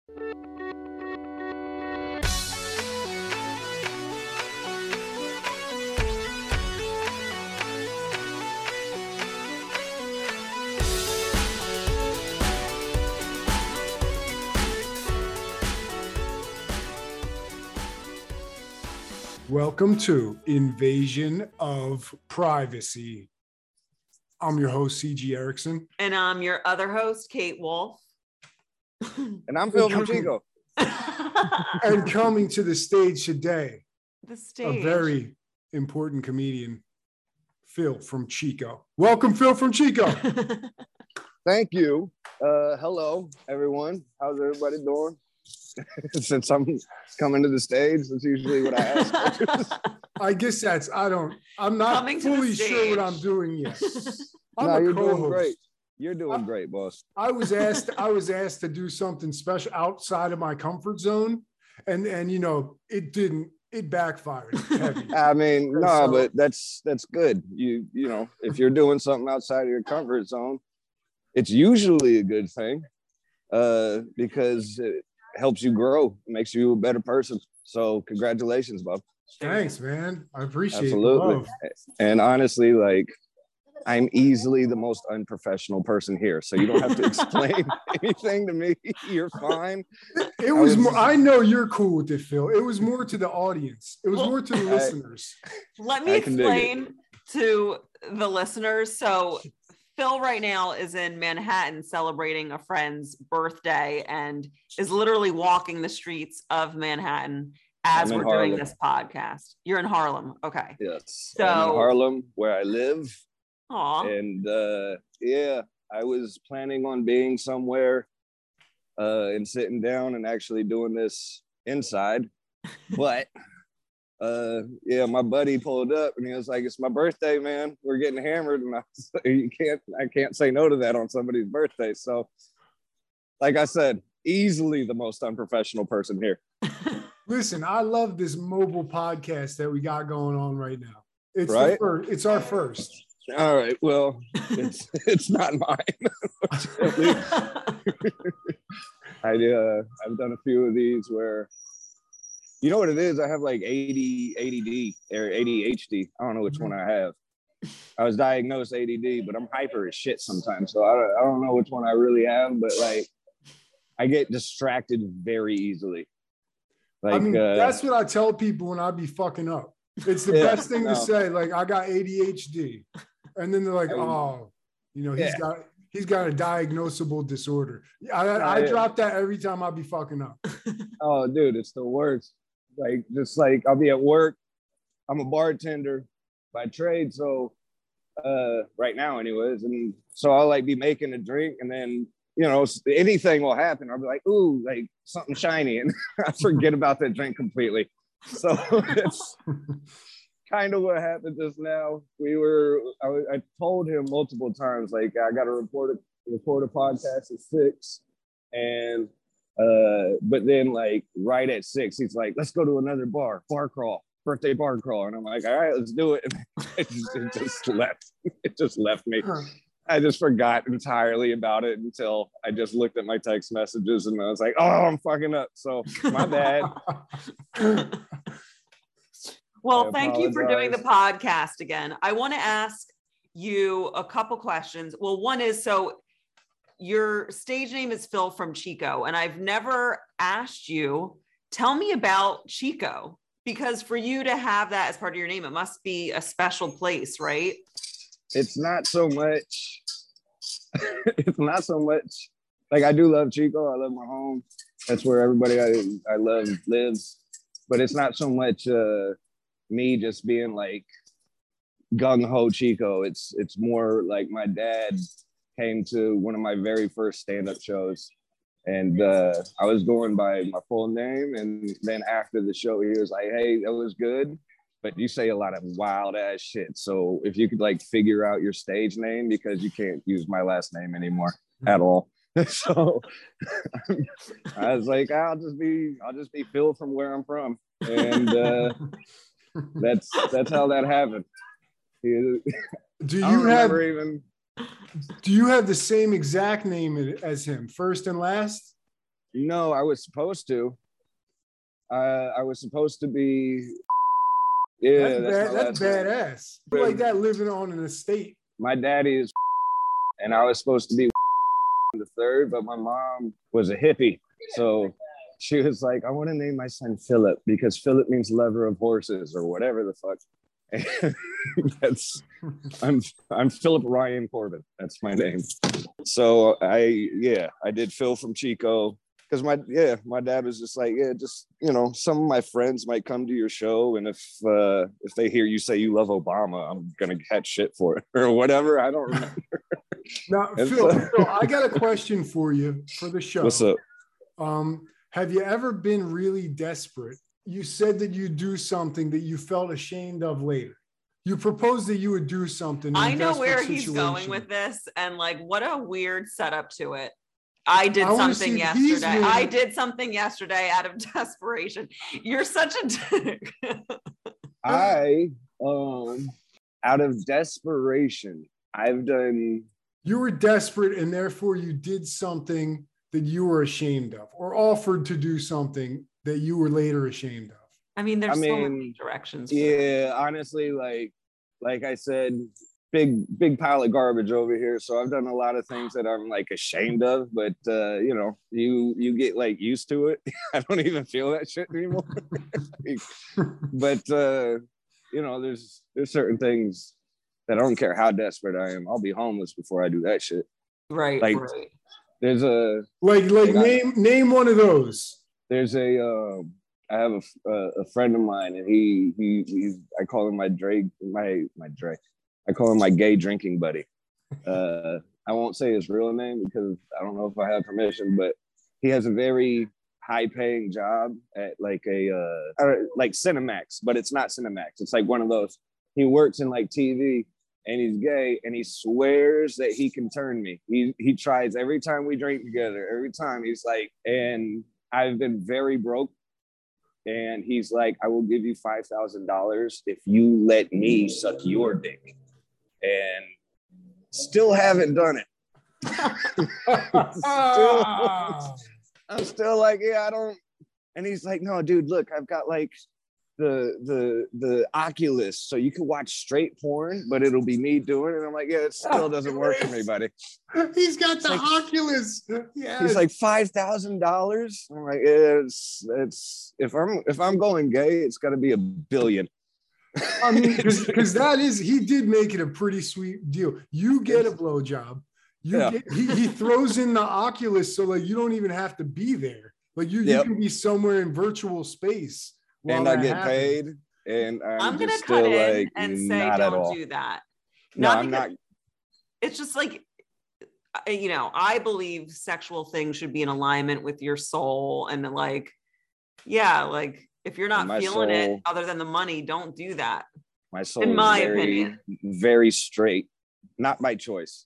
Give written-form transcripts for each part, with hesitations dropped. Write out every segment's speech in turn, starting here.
Welcome to Invasion of Privacy. I'm your host, C.G. Erickson. And I'm your other host, Kate Wolf. And I'm Phil from Chico. And coming to the stage today, a very important comedian, Phil from Chico. Welcome, Phil from Chico. Thank you. Hello, everyone. How's everybody doing? Since I'm coming to the stage, that's usually what I ask. I guess I'm not fully sure what I'm doing yet. You're doing great. You're doing great, boss. I was asked to do something special outside of my comfort zone, and it backfired heavy. I mean, but that's good. You know, if you're doing something outside of your comfort zone, it's usually a good thing, because it helps you grow, makes you a better person. So congratulations, Bob. Thanks, man. I appreciate it. Absolutely. And honestly, like, I'm easily the most unprofessional person here, so you don't have to explain anything to me. You're fine. It was more, I know you're cool with it, Phil. It was more to the audience. It was more to the listeners. Let me explain to the listeners. So Phil right now is in Manhattan celebrating a friend's birthday and is literally walking the streets of Manhattan as we're doing this podcast. You're in Harlem. Okay. Yes. So I'm in Harlem, where I live. Aw. And I was planning on being somewhere and sitting down and actually doing this inside. But my buddy pulled up and he was like, "It's my birthday, man. We're getting hammered." And I was like, I can't say no to that on somebody's birthday. So like I said, easily the most unprofessional person here. Listen, I love this mobile podcast that we got going on right now. It's right? It's our first. All right. Well, it's not mine. I've done a few of these where, you know what it is? I have like ADD or ADHD. I don't know which one I have. I was diagnosed ADD, but I'm hyper as shit sometimes. So I don't know which one I really have, but like I get distracted very easily. Like, I mean, that's what I tell people when I be fucking up. It's the best thing to say. Like, I got ADHD. And then they're like, he's got a diagnosable disorder. I drop that every time I be fucking up. Oh, dude, it's the worst. Like, just like I'll be at work. I'm a bartender by trade. So right now anyways. And so I'll like be making a drink and then, anything will happen. I'll be like, ooh, like something shiny. And I forget about that drink completely. So it's kind of what happened just now. I told him multiple times, like, I got to record a podcast at 6. And, but then like right at 6, he's like, let's go to another bar crawl, birthday bar crawl. And I'm like, all right, let's do it. And it just left me. I just forgot entirely about it until I just looked at my text messages and I was like, oh, I'm fucking up. So my bad. Well, thank you for doing the podcast again. I want to ask you a couple questions. Well, one is, so your stage name is Phil from Chico, and I've never asked you, tell me about Chico, because for you to have that as part of your name, it must be a special place, right? It's not so much. Like, I do love Chico. I love my home. That's where everybody I love lives. But it's not so much me just being like gung-ho Chico. It's more like my dad came to one of my very first stand-up shows, and I was going by my full name, and then after the show he was like, hey, that was good, but you say a lot of wild ass shit, so if you could like figure out your stage name, because you can't use my last name anymore at all. So I was like, I'll just be Phil from where I'm from, and that's how that happened. Do you have the same exact name as him, first and last? No, I was supposed to. I was supposed to be. Yeah, that's badass. Like that living on an estate. My daddy is, and I was supposed to be the third, but my mom was a hippie, so she was like, "I want to name my son Philip because Philip means lever of horses or whatever the fuck." I'm Philip Ryan Corbin. That's my name. So I did Phil from Chico. Because my dad was just like, some of my friends might come to your show, and if they hear you say you love Obama, I'm gonna catch shit for it or whatever. I don't remember. Now, Phil, I got a question for you for the show. What's up? Have you ever been really desperate? You said that you do something that you felt ashamed of later. You proposed that you would do something. I know where he's going with this, and like, what a weird setup to it. I did something yesterday out of desperation. You're such a dick. Out of desperation, I've done. You were desperate, and therefore you did something that you were ashamed of, or offered to do something that you were later ashamed of. I mean, there's so many directions. Yeah, honestly, like I said, big pile of garbage over here. So I've done a lot of things that I'm like ashamed of, but you get like used to it. I don't even feel that shit anymore. But there's certain things that I don't care how desperate I am. I'll be homeless before I do that shit. Right. Like right. There's a name one of those. There's I have a friend of mine, and he's I call him my Dre. I call him my gay drinking buddy. I won't say his real name because I don't know if I have permission, but he has a very high-paying job at like like Cinemax, but it's not Cinemax. It's like one of those. He works in like TV, and he's gay, and he swears that he can turn me. He tries every time we drink together. Every time he's like, and I've been very broke. And he's like, I will give you $5,000 if you let me suck your dick. And still haven't done it. I'm still like, yeah, I don't. And he's like, no, dude, look, I've got like the Oculus, so you can watch straight porn, but it'll be me doing it. And I'm like, yeah, it still doesn't work for me, buddy. He's got the Oculus. Yeah. He's like $5,000. I'm like, it's if I'm going gay, it's got to be $1 billion. I mean, because he did make it a pretty sweet deal. You get a blowjob. He throws in the Oculus, so like you don't even have to be there. Like you can be somewhere in virtual space. And I get paid, and I'm gonna cut in and say, don't do that. I'm not. It's just like, I believe sexual things should be in alignment with your soul, and like, like if you're not feeling it, other than the money, don't do that. My soul, in my opinion, very straight, not by choice.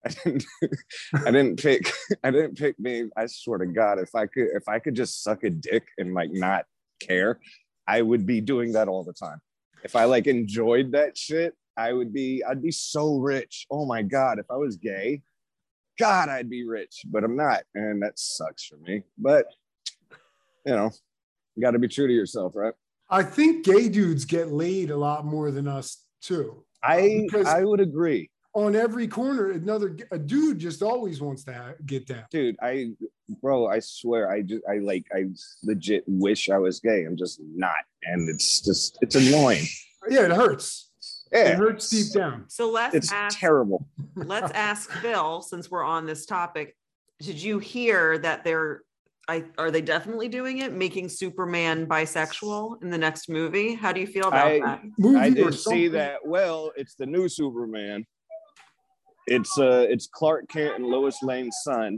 I didn't pick me. I swear to God, if I could just suck a dick and like not care, I would be doing that all the time. If I like enjoyed that shit, I'd be so rich. Oh my God, if I was gay, God, I'd be rich, but I'm not. And that sucks for me. But you got to be true to yourself, right? I think gay dudes get laid a lot more than us too. I would agree. On every corner, a dude just always wants to get down. Dude, I swear, I legit wish I was gay. I'm just not, and it's annoying. Yeah, it hurts. Yeah, it hurts deep down. So it's terrible. Let's ask Phil, since we're on this topic. Did you hear that are they definitely doing it, making Superman bisexual in the next movie? How do you feel about that? I did see that. Well, it's the new Superman. It's Clark Kent and Lois Lane's son.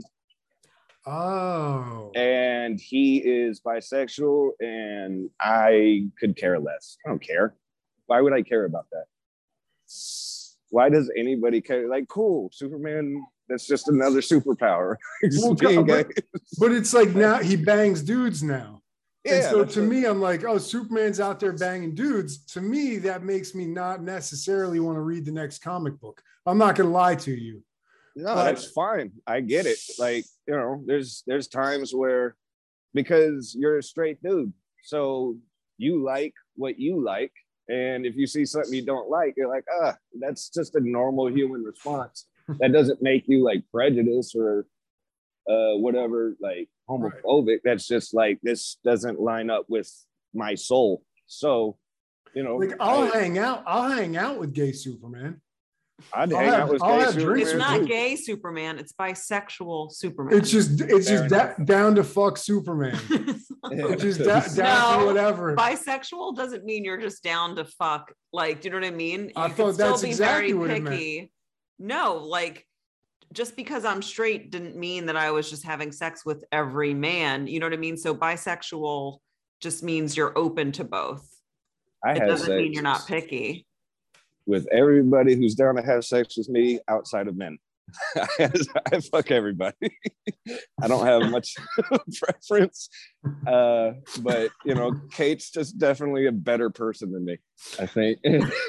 Oh. And he is bisexual, and I could care less. I don't care. Why would I care about that? Why does anybody care? Like, cool, Superman, that's just another superpower. But it's like now he bangs dudes now. Yeah, and so to me, I'm like, oh, Superman's out there banging dudes. To me, that makes me not necessarily want to read the next comic book. I'm not going to lie to you. No, that's fine. I get it. Like, there's times where because you're a straight dude. So you like what you like. And if you see something you don't like, you're like, that's just a normal human response. That doesn't make you like prejudiced or whatever, like homophobic. Right. That's just like, this doesn't line up with my soul. So, you know, like I'll hang out with gay Superman. I'll have Superman. It's not gay Superman, it's bisexual Superman. It's just down to fuck Superman. It's just down to whatever. Bisexual doesn't mean you're just down to fuck. Like, do you know what I mean? I thought that's exactly what it meant. No, like, just because I'm straight didn't mean that I was just having sex with every man. You know what I mean? So bisexual just means you're open to both. It doesn't mean you're not picky. With everybody who's down to have sex with me outside of men. I fuck everybody. I don't have much preference. But, you know, Kate's just definitely a better person than me, I think.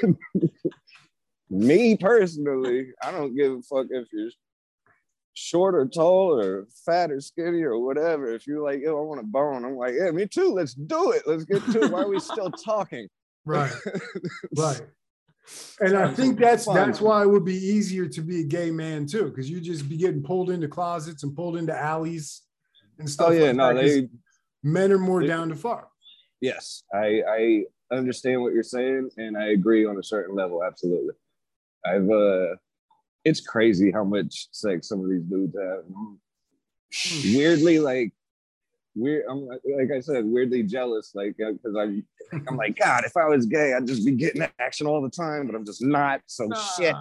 Me personally, I don't give a fuck if you're short or tall or fat or skinny or whatever. If you're like, yo, I want a bone, I'm like, yeah, me too. Let's do it. Let's get to it. Why are we still talking? Right. Right. And I think that's why it would be easier to be a gay man too, because you just be getting pulled into closets and pulled into alleys and stuff. Men are more down to fuck. Yes, I understand what you're saying, and I agree on a certain level. Absolutely. It's crazy how much sex some of these dudes have. Weirdly, I'm like I said, weirdly jealous, like, because I'm like, God, if I was gay, I'd just be getting action all the time, but I'm just not. So shit.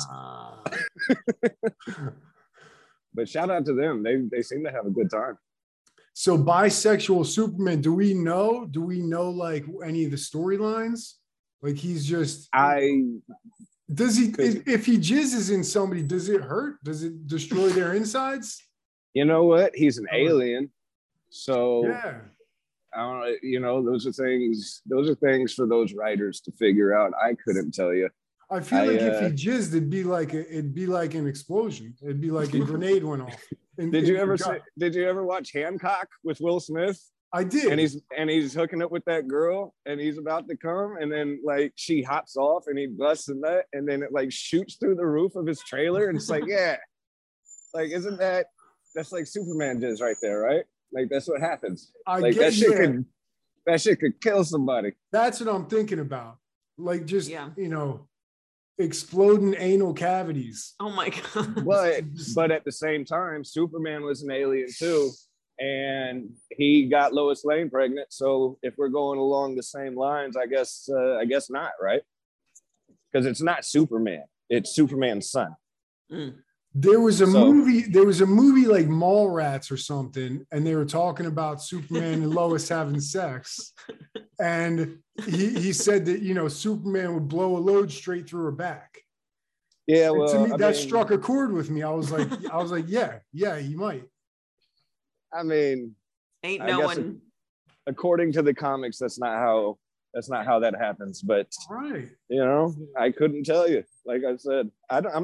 But shout out to them. They seem to have a good time. So bisexual Superman, do we know like any of the storylines? Like he's just does he if he jizzes in somebody, does it hurt? Does it destroy their insides? You know what? He's an alien. So yeah. I don't know, you know, those are things for those writers to figure out. I couldn't tell you. I feel like if he jizzed, it'd be like an explosion. It'd be like a grenade went off. Did you ever watch Hancock with Will Smith? I did. And he's hooking up with that girl and he's about to come and then like she hops off and he busts a nut and then it like shoots through the roof of his trailer and it's like, yeah. Like, that's like Superman jizz right there, right? Like that's what happens. That shit could kill somebody. That's what I'm thinking about. Like just you know, exploding anal cavities. Oh my god. But at the same time, Superman was an alien too, and he got Lois Lane pregnant. So if we're going along the same lines, I guess not, right? Because it's not Superman; it's Superman's son. Mm. There was a movie like Mallrats or something, and they were talking about Superman and Lois having sex. And he said that, you know, Superman would blow a load straight through her back. Yeah, well, to me, that struck a chord with me. I was like, yeah, he might. I mean, ain't no one. According to the comics, that's not how that happens. But right, you know, I couldn't tell you. Like I said, I'm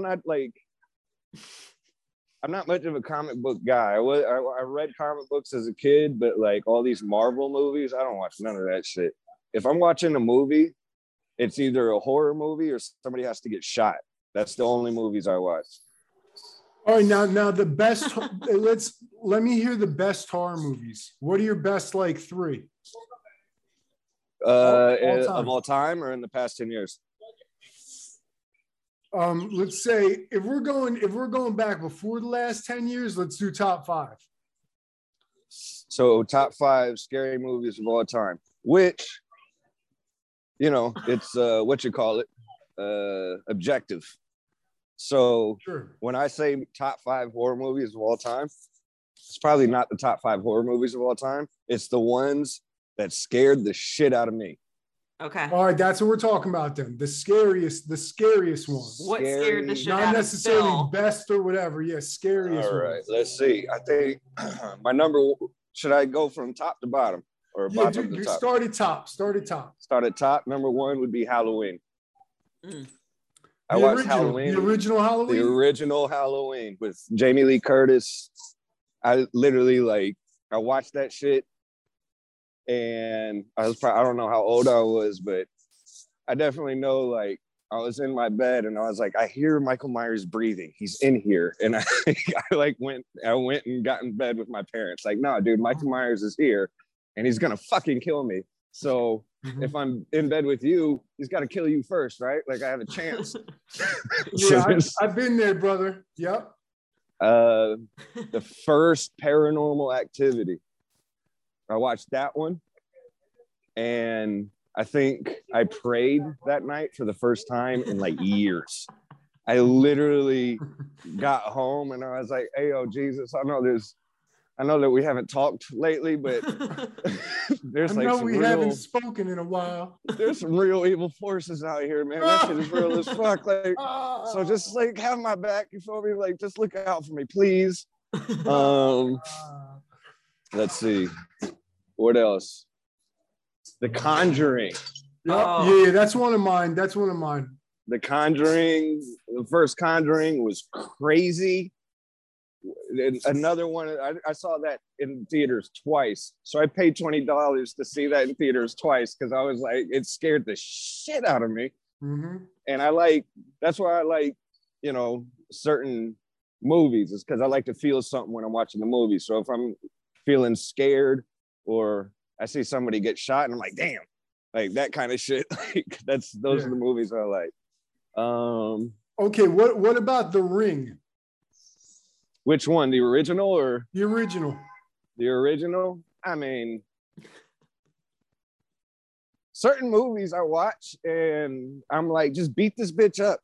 not much of a comic book guy. I read comic books as a kid, but like all these Marvel movies, I don't watch none of that shit. If I'm watching a movie, it's either a horror movie or somebody has to get shot. That's the only movies I watch. All right, now the best. let me hear the best horror movies. What are your best like 3? Of all time or in the past 10 years? Let's say if we're going back before the last 10 years, let's do top 5. So top 5 scary movies of all time, which, you know, it's objective. So sure. When I say top 5 horror movies of all time, it's probably not the top 5 horror movies of all time. It's the ones that scared the shit out of me. Okay. All right, that's what we're talking about then. The scariest ones. What scared the shit out of Phil? Not necessarily best or whatever. Yeah, scariest. All right, ones. Let's see. I think my number. Should I go from top to bottom or bottom to top? Start at top. Start at top. Number 1 would be Halloween. Mm. I watched Halloween. The original Halloween. The original Halloween with Jamie Lee Curtis. I literally I watched that shit And I don't know how old I was, but I definitely know, like, I was in my bed and I was like, I hear Michael Myers breathing. He's in here. And I went and got in bed with my parents. Like, no, dude, Michael Myers is here and he's going to fucking kill me. So if I'm in bed with you, he's got to kill you first, right? Like, I have a chance. Yeah, I've been there, brother. Yep. The first Paranormal Activity. I watched that one. And I think I prayed that night for the first time in like years. I literally got home and I was like, hey, oh, Jesus, I know that we haven't talked lately, but there's like we haven't spoken in a while. There's some real evil forces out here, man. That shit is real as fuck. Like, so just like have my back, you feel me? Like, just look out for me, please. Let's see. What else? The Conjuring. Yeah, that's one of mine. The Conjuring, the first Conjuring was crazy. Another one, I saw that in theaters twice. So I paid $20 to see that in theaters twice because I was like, it scared the shit out of me. Mm-hmm. And that's why I like, certain movies, is because I like to feel something when I'm watching the movie. So if I'm feeling scared or I see somebody get shot and I'm like, damn, like that kind of shit. Like those are the movies I like. Okay, what about The Ring? Which one? The original or? The original. The original? I mean, certain movies I watch and I'm like, just beat this bitch up.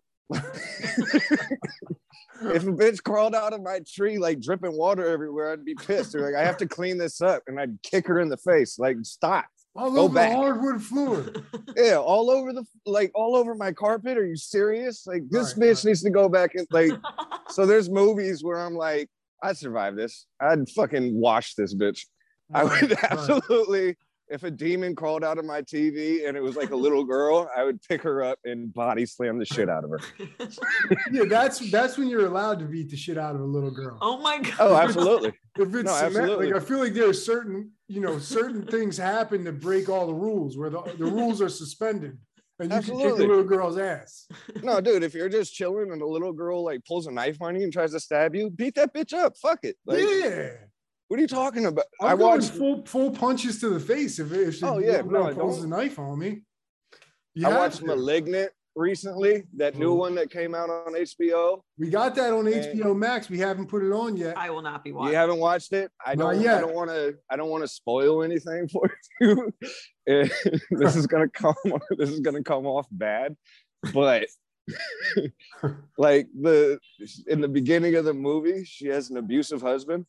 If a bitch crawled out of my tree, like dripping water everywhere, I'd be pissed. Like, I have to clean this up, and I'd kick her in the face. Like, stop. All over the hardwood floor. Yeah, all over my carpet. Are you serious? Like, this bitch needs to go back and like. So there's movies where I'm like, I'd survive this. I'd fucking wash this bitch. I would absolutely. If a demon crawled out of my TV and it was like a little girl, I would pick her up and body slam the shit out of her. Yeah, that's when you're allowed to beat the shit out of a little girl. Oh my God. Oh, absolutely. If it's absolutely. Like, I feel like there are certain things happen to break all the rules where the rules are suspended and you can kick a little girl's ass. No, dude, if you're just chilling and a little girl like pulls a knife on you and tries to stab you, beat that bitch up. Fuck it. Like, yeah. What are you talking about? I watched full punches to the face if pulls a knife on me. I watched Malignant recently, that new one that came out on HBO. We got that on HBO Max. We haven't put it on yet. I will not be watching. You haven't watched it? I don't want to spoil anything for you. This is gonna come off bad, but like in the beginning of the movie, she has an abusive husband.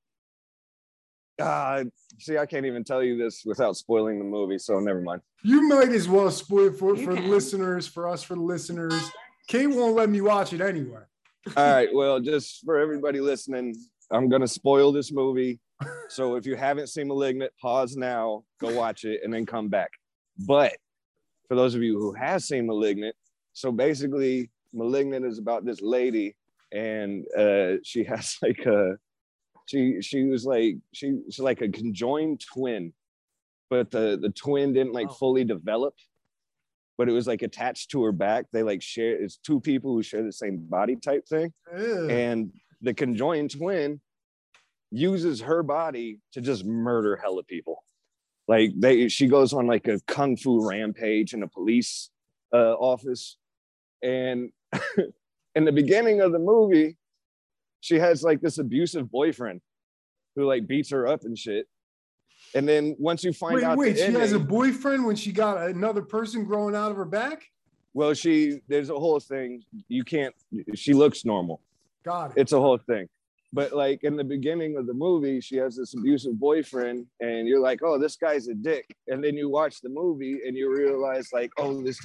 See, I can't even tell you this without spoiling the movie, so never mind. You might as well spoil it for the listeners, for the listeners. Kate won't let me watch it anyway. All right, well, just for everybody listening, I'm going to spoil this movie. So if you haven't seen Malignant, pause now, go watch it, and then come back. But for those of you who have seen Malignant, so basically Malignant is about this lady, and she has like a... She's like a conjoined twin, but the twin didn't fully develop, but it was like attached to her back. They like share, it's two people who share the same body type thing. Ew. And the conjoined twin uses her body to just murder hella people. Like she goes on like a kung fu rampage in a police office. And in the beginning of the movie, she has like this abusive boyfriend who like beats her up and shit. And then once you find out, she has a boyfriend when she got another person growing out of her back? Well, there's a whole thing. She looks normal. Got it. It's a whole thing. But like in the beginning of the movie, she has this abusive boyfriend and you're like, oh, this guy's a dick. And then you watch the movie and you realize like, oh, this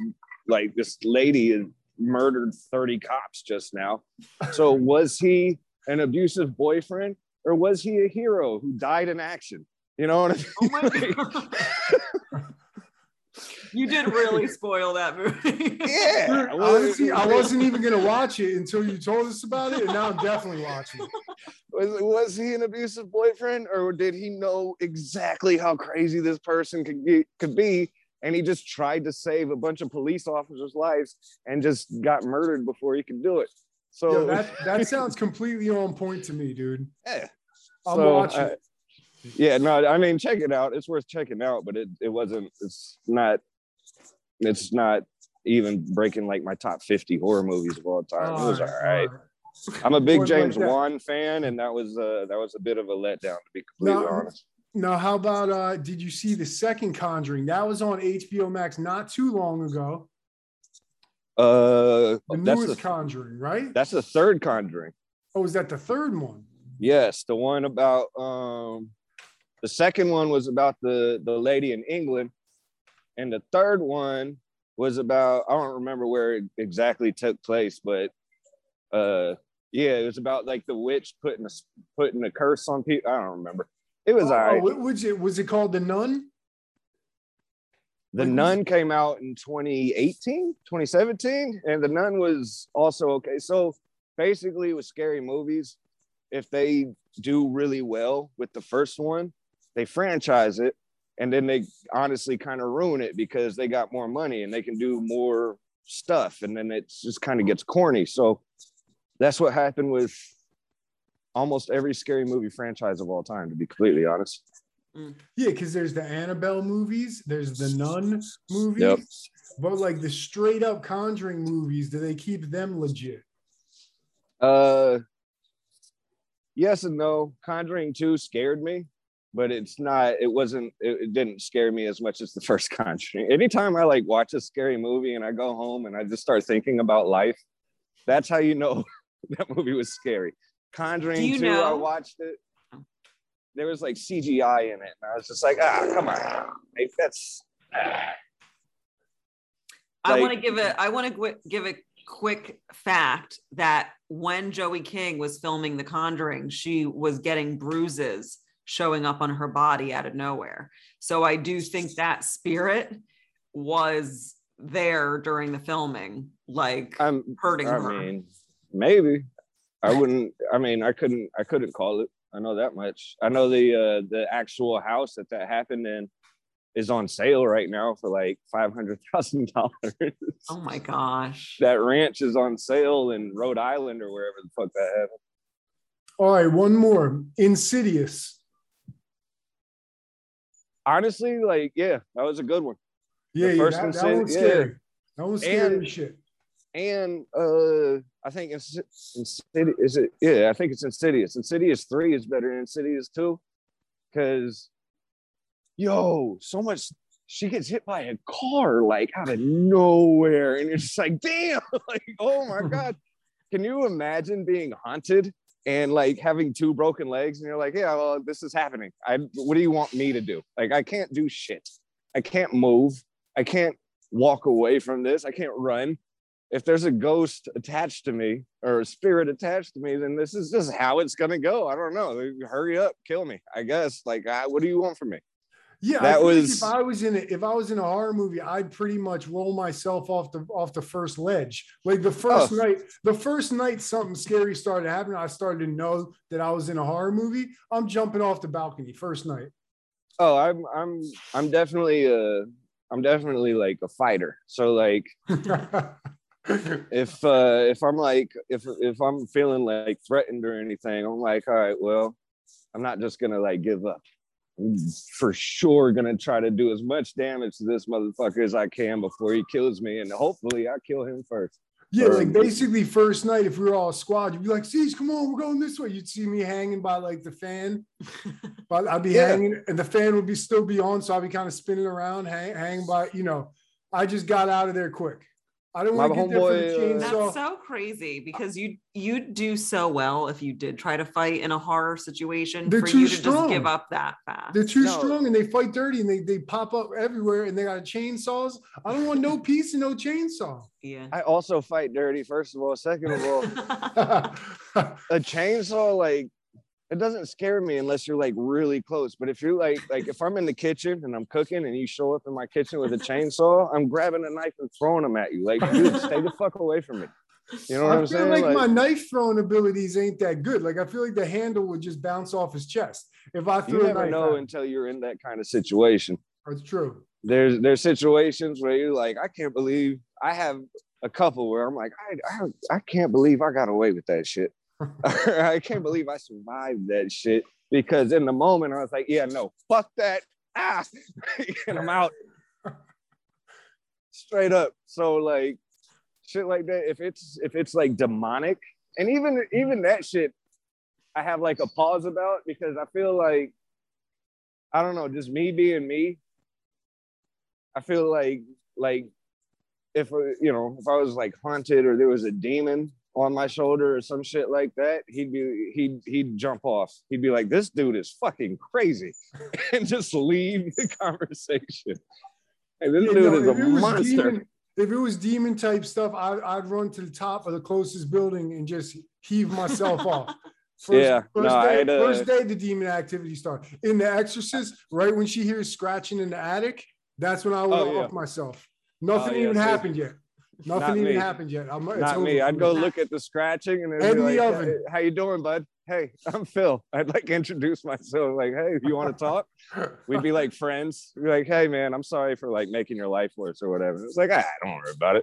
lady murdered 30 cops just now. So was he an abusive boyfriend or was he a hero who died in action? You know what I mean? Oh my God. You did really spoil that movie. Yeah. Honestly, I wasn't even going to watch it until you told us about it, and now I'm definitely watching it. Was he an abusive boyfriend, or did he know exactly how crazy this person could be, and he just tried to save a bunch of police officers' lives and just got murdered before he could do it? So that sounds completely on point to me, dude. Yeah, I'll watch it. Yeah, no, I mean, check it out. It's worth checking out, but it wasn't. It's not even breaking like my top 50 horror movies of all time. It was all right. I'm a big James Wan fan, and that was a bit of a letdown, to be completely honest. Now, how about did you see the second Conjuring? That was on HBO Max not too long ago. The newest Conjuring, right? That's the third Conjuring. Oh, is that the third one? Yes, the one about the second one was about the lady in England, and the third one was about, I don't remember where it exactly took place, but yeah, it was about like the witch putting a curse on people. I don't remember. It was all right. Was it called The Nun? The Nun came out in 2017, and The Nun was also okay. So basically with scary movies, if they do really well with the first one, they franchise it, and then they honestly kind of ruin it because they got more money and they can do more stuff, and then it just kind of gets corny. So that's what happened with almost every scary movie franchise of all time, to be completely honest. Yeah, because there's the Annabelle movies, there's the Nun movies, but like the straight up Conjuring movies, do they keep them legit? Yes and no. Conjuring 2 scared me, but it didn't scare me as much as the first Conjuring. Anytime I like watch a scary movie and I go home and I just start thinking about life, that's how you know that movie was scary. Conjuring 2, I watched it. There was like CGI in it, and I was just like, come on, like, that's. I want to give a quick fact that when Joey King was filming The Conjuring, she was getting bruises showing up on her body out of nowhere. So I do think that spirit was there during the filming, like hurting her. I mean, maybe. I couldn't call it. I know that much. I know the actual house that happened in is on sale right now for like $500,000. Oh my gosh. That ranch is on sale in Rhode Island or wherever the fuck that happened. All right, one more. Insidious. Honestly, like, yeah, that was a good one. Yeah, that one's scary. That one's scary as shit. And I think I think it's Insidious. Insidious 3 is better than Insidious 2 because so much she gets hit by a car like out of nowhere, and you're just like, damn, like, oh my god. Can you imagine being haunted and like having 2 broken legs, and you're like, yeah, well, this is happening. What do you want me to do? Like, I can't do shit. I can't move. I can't walk away from this. I can't run. If there's a ghost attached to me or a spirit attached to me, then this is just how it's going to go. I don't know. Hurry up, kill me, I guess. Like, what do you want from me? Yeah, that was. Like if I was in a horror movie, I'd pretty much roll myself off the first ledge. Like the first night something scary started happening, I started to know that I was in a horror movie. I'm jumping off the balcony first night. Oh, I'm definitely like a fighter. So like. If I'm feeling like threatened or anything, I'm like, all right, well, I'm not just gonna like give up. I'm for sure gonna try to do as much damage to this motherfucker as I can before he kills me, and hopefully I kill him first. Yeah, like basically first night, if we were all a squad, you'd be like, "Cease, come on, we're going this way." You'd see me hanging by like the fan, but I'd be hanging, and the fan would still be on, so I'd be kind of spinning around, hanging by. I just got out of there quick. I don't want to get there for the chainsaw. That's so crazy because you'd do so well if you did try to fight in a horror situation. They're too strong. Just give up that fast. They're too strong, and they fight dirty, and they pop up everywhere, and they got chainsaws. I don't want no piece and no chainsaw. Yeah. I also fight dirty, first of all. Second of all, a chainsaw, like, it doesn't scare me unless you're like really close. But if you're like if I'm in the kitchen and I'm cooking and you show up in my kitchen with a chainsaw, I'm grabbing a knife and throwing them at you. Like, dude, stay the fuck away from me. You know what I'm saying? I feel like my knife throwing abilities ain't that good. Like I feel like the handle would just bounce off his chest if I threw a knife. You never know until you're in that kind of situation. That's true. There's situations where you're like, I can't believe I have a couple where I'm like, I can't believe I got away with that shit. I can't believe I survived that shit, because in the moment I was like, yeah, no, fuck that. And I'm out. Straight up. So like shit like that, if it's like demonic, and even that shit I have like a pause about, because I feel like, I don't know, just me being me, I feel like if I was like haunted or there was a demon on my shoulder or some shit like that, he'd jump off. He'd be like, this dude is fucking crazy, and just leave the conversation. Hey, this dude is a monster. If it was demon type stuff, I'd run to the top of the closest building and just heave myself off. First day the demon activity started. In The Exorcist, right when she hears scratching in the attic, that's when I would off myself. Nothing even happened yet. Nothing even happened yet. Not me. I'd go look at the scratching and then be like, hey, how you doing, bud? Hey, I'm Phil. I'd like introduce myself. Like, hey, you want to talk? We'd be like friends. We'd be like, hey, man, I'm sorry for like making your life worse or whatever. It's like, don't worry about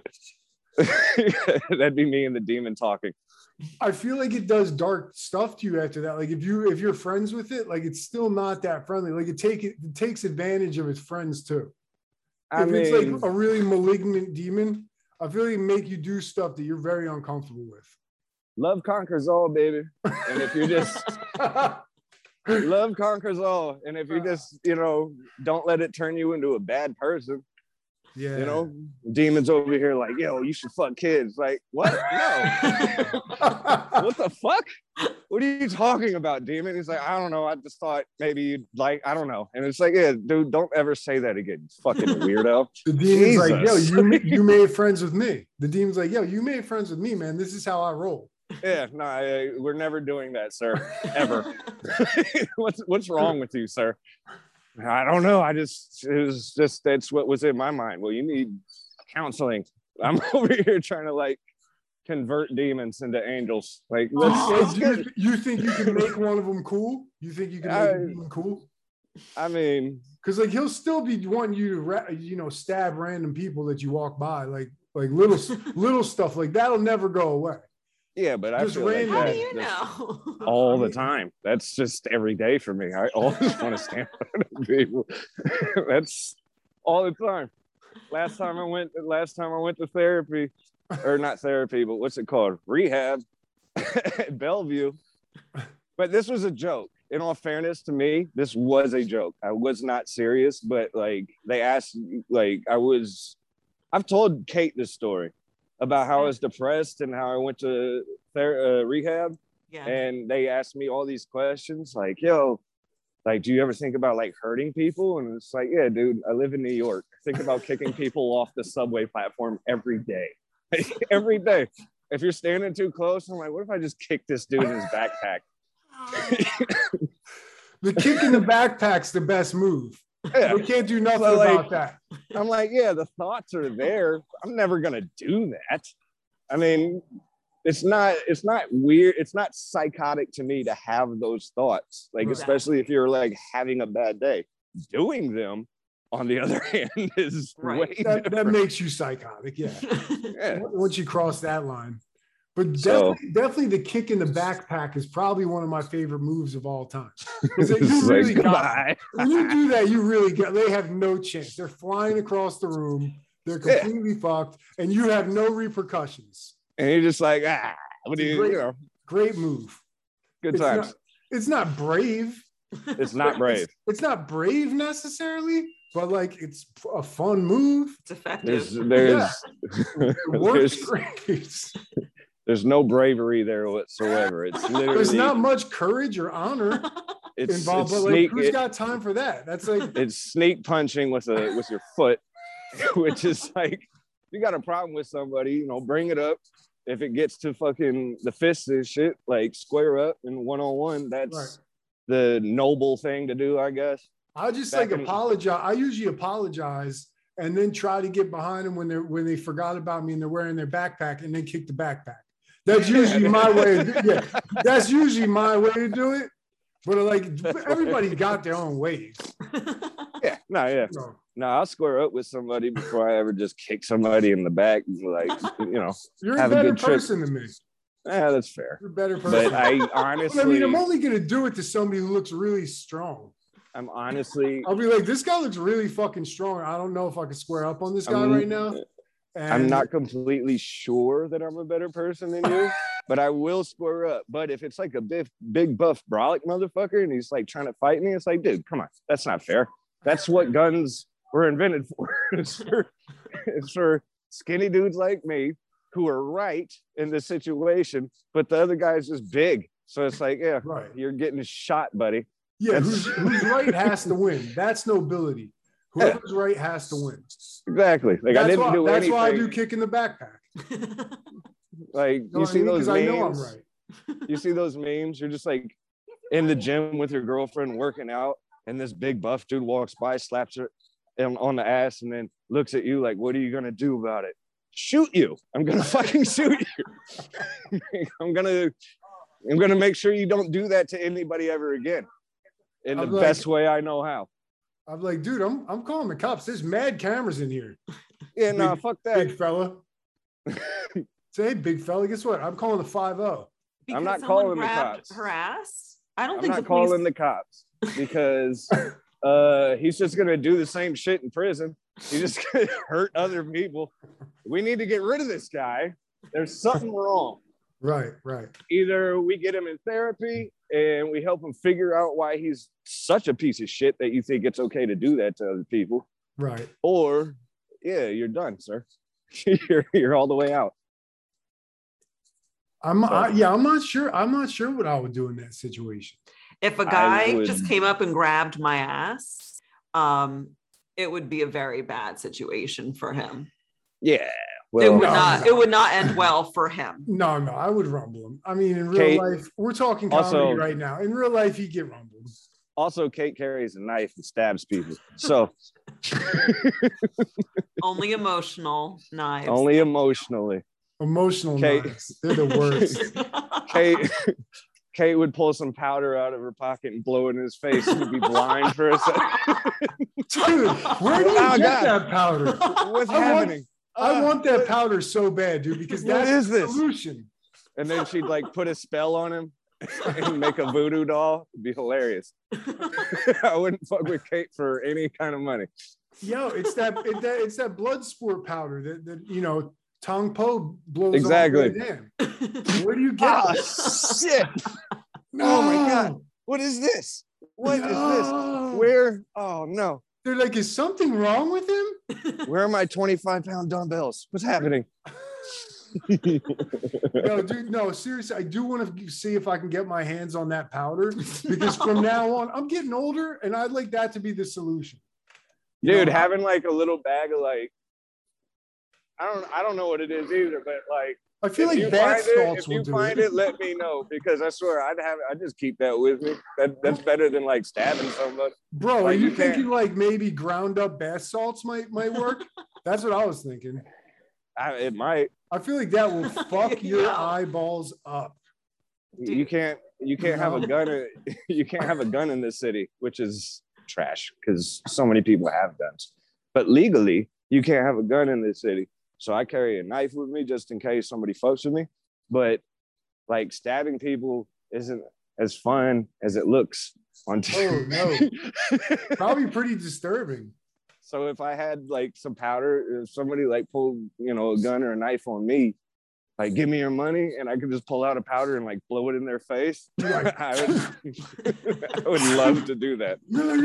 it. That'd be me and the demon talking. I feel like it does dark stuff to you after that. Like if you're friends with it, like it's still not that friendly. Like it takes advantage of its friends too. It's like a really malignant demon, I feel like it make you do stuff that you're very uncomfortable with. Love conquers all, baby. And if you're just love conquers all. And if you just, don't let it turn you into a bad person. Yeah. Demons over here like, yo, you should fuck kids. Like, what? No. What the fuck? What are you talking about, demon? He's like, I don't know. I just thought maybe you'd like, I don't know. And it's like, yeah, dude, don't ever say that again, you fucking weirdo. The demon's like, yo, you made friends with me. The demon's like, yo, you made friends with me, man. This is how I roll. Yeah, no, we're never doing that, sir. Ever. What's wrong with you, sir? I don't know. That's what was in my mind. Well, you need counseling. I'm over here trying to like convert demons into angels. Like, you think you can make one of them cool? You think you can make a demon cool? I mean, because like he'll still be wanting you to, stab random people that you walk by, like little stuff like that'll never go away. Yeah, but I feel like how do you know? All the time. That's just every day for me. I always want to stand up people. That's all the time. Last time I went to therapy, or not therapy, but what's it called? Rehab at Bellevue. But this was a joke. In all fairness to me, this was a joke. I was not serious, but like they asked, like I've told Kate this story about how I was depressed and how I went to rehab. Yeah. And they asked me all these questions like, yo, like, do you ever think about like hurting people? And it's like, yeah, dude, I live in New York. I think about kicking people off the subway platform every day. Every day. If you're standing too close, I'm like, what if I just kick this dude in his backpack? The kick in the backpack's the best move. Yeah. We can't do nothing about that. I'm like, yeah, the thoughts are there. I'm never gonna do that. I mean, it's not weird. It's not psychotic to me to have those thoughts. Like, especially if you're like having a bad day. Doing them, on the other hand, is way that makes you psychotic. Yeah. Yeah. Once you cross that line. But definitely the kick in the backpack is probably one of my favorite moves of all time. When you do that, they have no chance. They're flying across the room. They're completely fucked, and you have no repercussions. And you're just like, what do you Great move. Good times. It's not brave. It's not brave. It's not brave necessarily, but like it's a fun move. It's effective. It works great. There's no bravery there whatsoever. It's literally there's not much courage or honor involved, but like who's got time for that? That's like it's sneak punching with your foot, which is like you got a problem with somebody, bring it up. If it gets to fucking the fists and shit, like square up in one-on-one, that's the noble thing to do, I guess. I just apologize. I usually apologize and then try to get behind them when they forgot about me and they're wearing their backpack, and then kick the backpack. That's usually my way. That's usually my way to do it. But like everybody got their own ways. Yeah, no, I'll square up with somebody before I ever just kick somebody in the back. Like, you're a better person than me. Yeah, that's fair. You're a better person. But I honestly, I'm only gonna do it to somebody who looks really strong. I'll be like, this guy looks really fucking strong. I don't know if I can square up on this guy right now. And I'm not completely sure that I'm a better person than you, but I will square up. But if it's like a big buff brolic motherfucker and he's like trying to fight me, it's like, dude, come on, that's not fair. That's what guns were invented for. It's for skinny dudes like me who are right in this situation, but the other guy's just big. So it's like, yeah, right. You're getting shot, buddy. Yeah, who's right has to win. That's nobility. Whoever's right has to win. Exactly. Like that's that's why I do kick in the backpack. Like you see those memes. I know I'm right. You see those memes. You're just like in the gym with your girlfriend working out, and this big buff dude walks by, slaps her on the ass, and then looks at you like, "What are you gonna do about it?" Shoot you. I'm gonna fucking shoot you. I'm gonna make sure you don't do that to anybody ever again. In the best way I know how. I'm like, dude, I'm calling the cops. There's mad cameras in here. Yeah, no, fuck that. Big fella. Say, hey, big fella, guess what? I'm calling the 5-0. I'm not calling the cops. Her ass? I'm not calling the cops because he's just gonna do the same shit in prison. He's just gonna hurt other people. We need to get rid of this guy. There's something wrong. Right. Either we get him in therapy and we help him figure out why he's such a piece of shit that you think it's okay to do that to other people. Right. Or, yeah, you're done, sir. you're all the way out. I'm not sure. I'm not sure what I would do in that situation. If a guy just came up and grabbed my ass, it would be a very bad situation for him. Yeah. Well, it would not end well for him. No, I would rumble him. I mean, in real life, we're talking comedy right now. In real life, he'd get rumbled. Also, Kate carries a knife and stabs people. So only emotional knives. Only emotionally. Emotional knives. They're the worst. Kate would pull some powder out of her pocket and blow it in his face and he'd be blind for a second. Dude, where do you get that powder? What's happening? I want that powder so bad, dude, because that's the solution. And then she'd like put a spell on him and make a voodoo doll. It'd be hilarious. I wouldn't fuck with Kate for any kind of money. Yo, it's that blood sport powder that Tong Po blows exactly. On. Where do you get it? Shit. No. Oh my God. What is this? What is this? Where? Oh no. They're like, is something wrong with him? Where are my 25-pound dumbbells? What's happening? No, dude, no, seriously, I do want to see if I can get my hands on that powder because from now on, I'm getting older and I'd like that to be the solution. Dude, having like a little bag of like, I don't know what it is either, but like, I feel like bath salts will do it. If you find it, let me know because I swear I just keep that with me. That's better than like stabbing somebody. Bro, are you thinking like maybe ground up bath salts might work? That's what I was thinking. It might. I feel like that will fuck your eyeballs up. You can't have a gun. You can't have a gun in this city, which is trash because so many people have guns. But legally, you can't have a gun in this city. So I carry a knife with me just in case somebody fucks with me. But like stabbing people isn't as fun as it looks on TV. Oh no. Probably pretty disturbing. So if I had like some powder, if somebody like pulled, a gun or a knife on me, like give me your money and I could just pull out a powder and like blow it in their face. I would love to do that.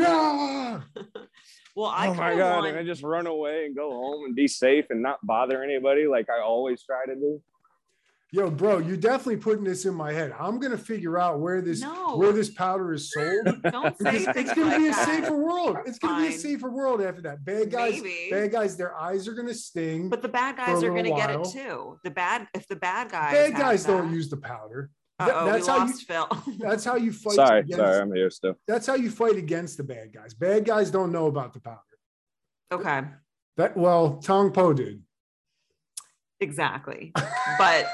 Well, oh my God, and I just run away and go home and be safe and not bother anybody like I always try to do. Yo, bro, you're definitely putting this in my head. I'm gonna figure out where this powder is sold. Don't say it's gonna be a safer world. It's gonna be a safer world after that. Bad guys, their eyes are gonna sting. But the bad guys are gonna get it too. If the bad guys don't use the powder. Phil. That's how you fight. Sorry, I'm here still. That's how you fight against the bad guys. Bad guys don't know about the powder. Okay. Tong Po did. Exactly. But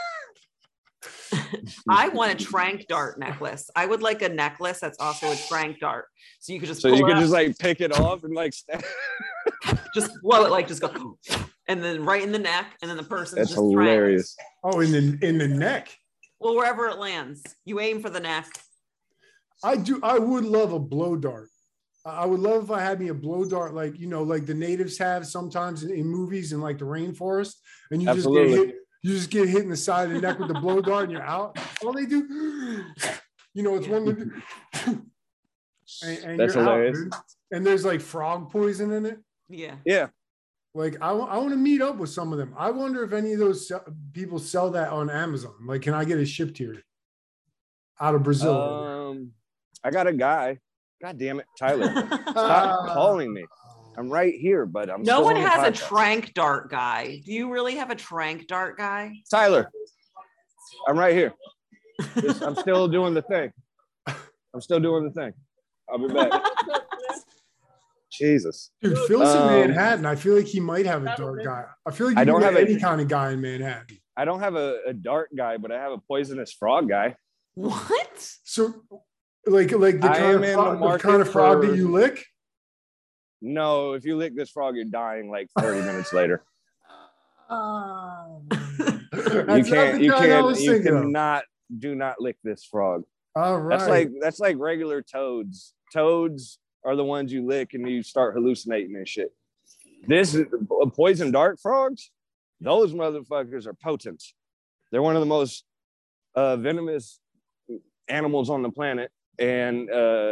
I want a trank dart necklace. I would like a necklace that's also a trank dart. So you could just just like pick it off and like just blow it, like just go and then right in the neck, and then the person's that's just hilarious. Tranked. Oh, in the neck. Well, wherever it lands, you aim for the neck. I would love a blow dart. I would love if I had me a blow dart, like, you know, like the natives have sometimes in movies in like the rainforest, and you Absolutely. just get hit. You just get hit in the side of the neck with the blow dart, and you're out. All they do, you know, it's one. And that's you're hilarious. out, and there's like frog poison in it. Yeah. Yeah. Like I want to meet up with some of them. I wonder if any of those people sell that on Amazon. Like, can I get it shipped here out of Brazil? I got a guy. God damn it, Tyler! Stop calling me. I'm right here, but I'm. No one has a trank dart guy. Do you really have a trank dart guy? Tyler, I'm right here. I'm still doing the thing. I'll be back. Jesus. Dude, Phil's in Manhattan. I feel like he might have a dart guy. I feel like you don't have any kind of guy in Manhattan. I don't have a dart guy, but I have a poisonous frog guy. What? So, like the kind of frog that you lick? No, if you lick this frog, you're dying like 30 minutes later. Do not lick this frog. All right. That's like regular toads. Toads are the ones you lick and you start hallucinating and shit. This is poison dart frogs. Those motherfuckers are potent. They're one of the most venomous animals on the planet, and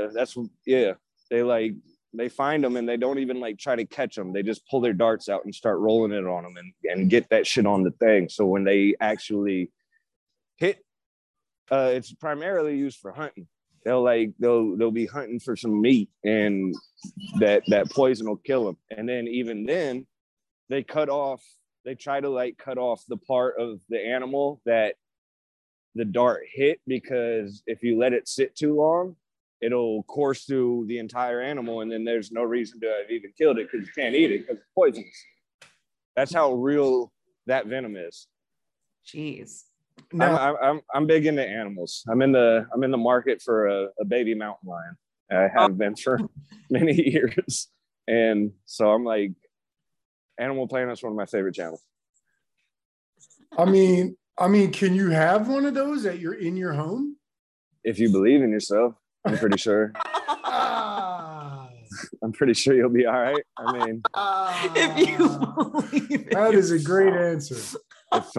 they find them and they don't even like try to catch them. They just pull their darts out and start rolling it on them and get that shit on the thing. So when they actually hit, it's primarily used for hunting. They'll be hunting for some meat, and that poison will kill them. And then even then, they try to cut off the part of the animal that the dart hit, because if you let it sit too long, it'll course through the entire animal, and then there's no reason to have even killed it because you can't eat it because it's poisonous. That's how real that venom is. Jeez. No. I'm big into animals. I'm in the market for a baby mountain lion. I have been for many years, and so I'm like, Animal Planet's one of my favorite channels. I mean, can you have one of those in your home? If you believe in yourself, I'm pretty sure. I'm pretty sure you'll be all right. I mean, if you believe in that is a great answer. If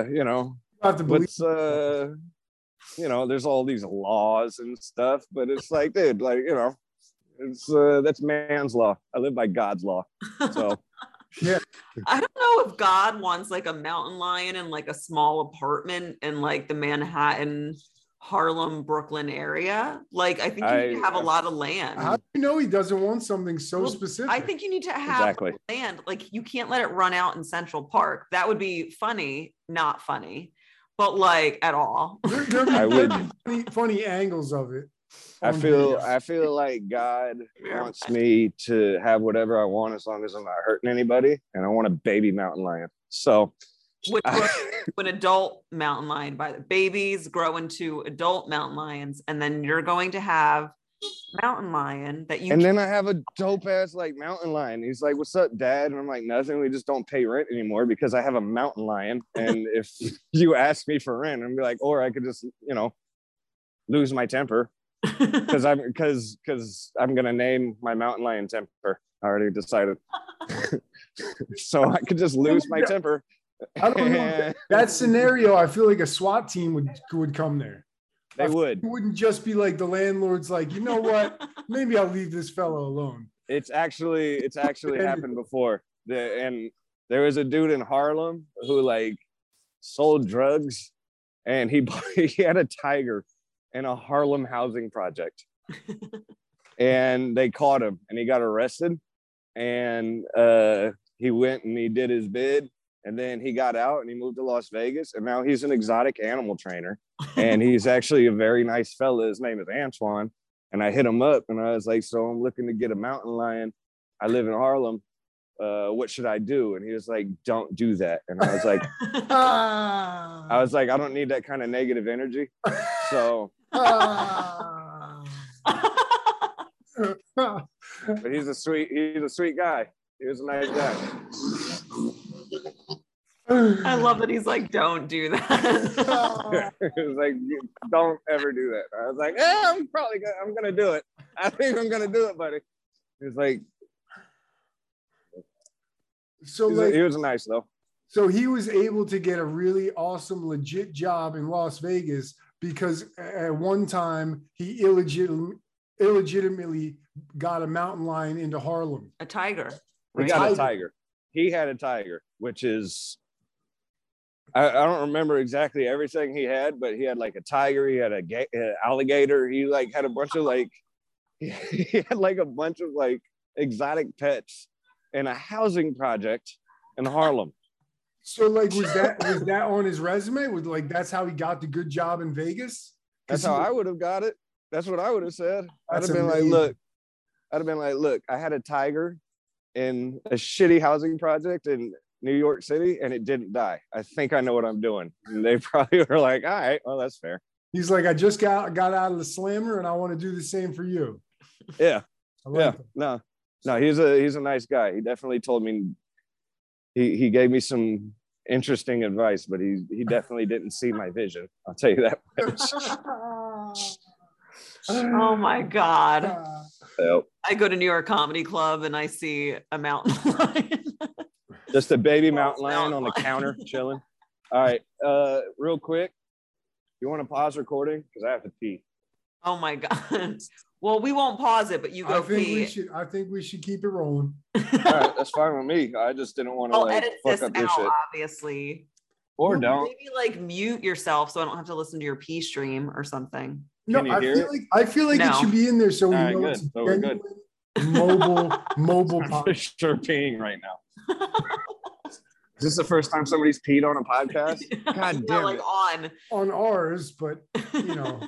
there's all these laws and stuff, but it's like, dude, that's man's law. I live by God's law. So yeah. I don't know if God wants like a mountain lion in like a small apartment in like the Manhattan, Harlem, Brooklyn area. Like, I think you need to have a lot of land. How do you know he doesn't want something so specific? I think you need to have land. Like, you can't let it run out in Central Park. That would be funny, not funny, but like at all. I would funny angles of it. I feel like God wants me to have whatever I want as long as I'm not hurting anybody, and I want a baby mountain lion. So an adult mountain lion, by the babies grow into adult mountain lions, and then you're going to have mountain lion that you. And then I have a dope ass like mountain lion. He's like, "What's up, Dad?" And I'm like, "Nothing. We just don't pay rent anymore because I have a mountain lion. And if you ask me for rent, I'm be like, or I could just lose my temper." Because I'm gonna name my mountain lion Temper. I already decided. So I could just lose my temper. I don't know. That scenario, I feel like a SWAT team would come there. They would. It wouldn't just be like the landlord's like, you know what? Maybe I'll leave this fellow alone. It's actually happened before. And there was a dude in Harlem who like sold drugs, and he had a tiger in a Harlem housing project. And they caught him and he got arrested, and he went and he did his bid, and then he got out and he moved to Las Vegas, and now he's an exotic animal trainer, and he's actually a very nice fella. His name is Antoine, and I hit him up and I was like, so I'm looking to get a mountain lion. I live in Harlem. what should I do? And he was like, don't do that. And I was like, I don't need that kind of negative energy. So, but he's a sweet guy. He was a nice guy. I love that he's like, don't do that. He was like, don't ever do that. I was like, I'm gonna do it. I think I'm gonna do it, buddy. He was like, so he was nice though. So he was able to get a really awesome, legit job in Las Vegas because at one time he illegitimately got a mountain lion into Harlem. A tiger. Right? He got a tiger. He had a tiger, which is, I don't remember exactly everything he had, but he had like a tiger. He had an alligator. He like had a bunch of like, he had like a bunch of like exotic pets in a housing project in Harlem. So like, was that on his resume? Was like, that's how he got the good job in Vegas? That's how I would have got it. That's what I would have said. I'd have been like, look, I had a tiger in a shitty housing project in New York City and it didn't die. I think I know what I'm doing. And they probably were like, all right, well, that's fair. He's like, I just got out of the slammer and I want to do the same for you. Yeah. No, he's a nice guy. He definitely told me, he gave me some interesting advice, but he definitely didn't see my vision. I'll tell you that much. Oh my God. Yep. I go to New York Comedy Club and I see a mountain lion. Just a baby mountain lion on the counter chilling. All right. Real quick. You want to pause recording? Because I have to pee. Oh my God. Well, we won't pause it, but you go pee. I think we should keep it rolling. All right, that's fine with me. I just didn't want to edit fuck this up this out, shit. obviously. Or don't. Maybe like mute yourself so I don't have to listen to your pee stream or something. No, I feel like it should be in there so we know it's so we're good. Mobile I'm sure peeing right now. Is this the first time somebody's peed on a podcast? God damn like it. On ours, but you know.